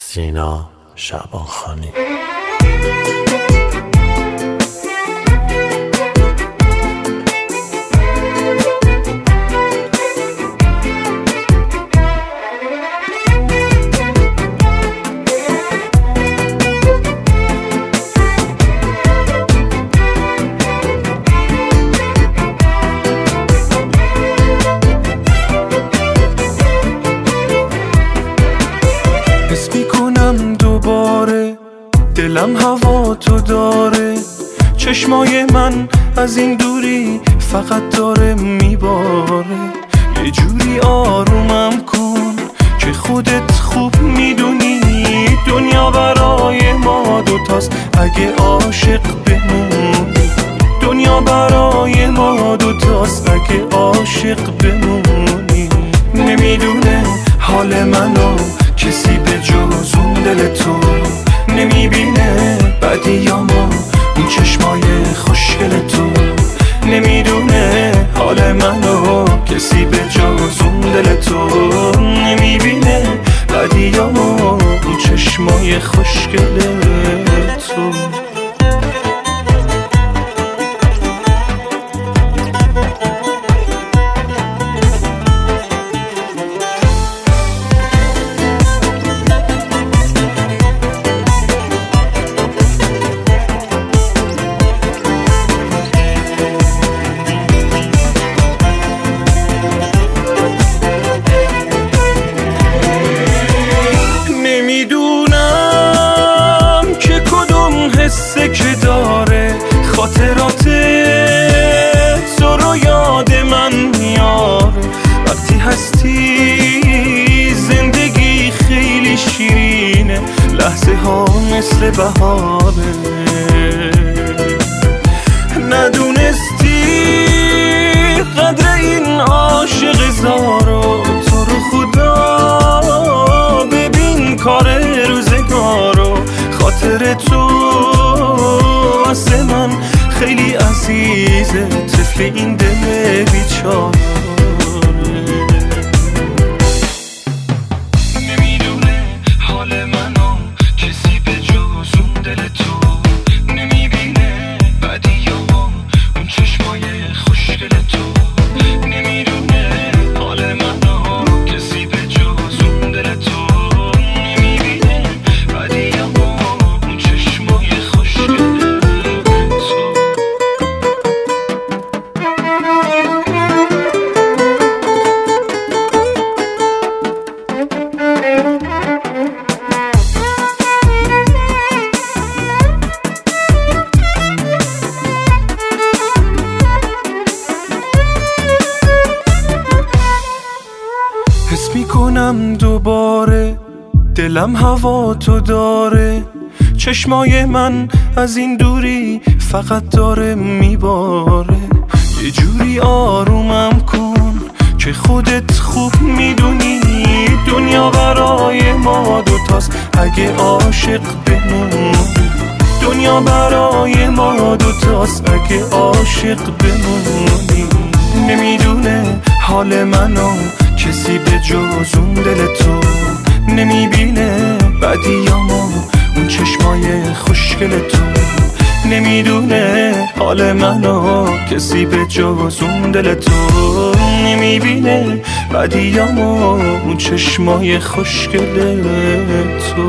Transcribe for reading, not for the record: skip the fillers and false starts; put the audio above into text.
سینا شعبانخانی. دلم هوا تو داره، چشمای من از این دوری فقط داره میباره. یه جوری آرومم کن که خودت خوب میدونی دنیا برای ما دوتاست اگه عاشق بمونی. دنیا برای ما دوتاست اگه عاشق بمونی. نمیدونه حال منو کسی به جز اون دل تو، نمیبینه بدیامو اون چشمای خوشگل تو. نمیدونه حال منو کسی به جز اون دل تو، نمیبینه بدیامو اون چشمای خوشگل تو. حسه که داره خاطرات تو رو یاد من میاره. وقتی هستی زندگی خیلی شیرینه، لحظه ها مثل بهاره. ندونستی قدر این عاشق زارو، تو رو خدا ببین کار روزگارو. خاطر تو واسه من خیلی عزیزه، طفل این دل بیچاره. نمیدونه حال منو کسی به جز اون دل تو، نمیبینه بدیامو اون چشمای خوشگل تو. نمیدونه حال منو کسی به جز اون دل تو، نمیبینه بدیامو اون چشمای خوشگل تو. حس میکنم دوباره دلم هوا تو داره، چشمای من از این دوری فقط داره میباره. یه جوری آرومم کن که خودت خوب میدونی دنیا برای ما دوتاست اگه عاشق بمونی. دنیا برای ما دوتاست اگه عاشق بمونی. نمیدونه حال منو کسی به جز اون دل تو، نمیبینه بدیامو اون چشمای خوشگل تو. نمیدونه حال منو کسی به جز اون دل تو، نمیبینه بدیامو اون چشمای خوشگل تو.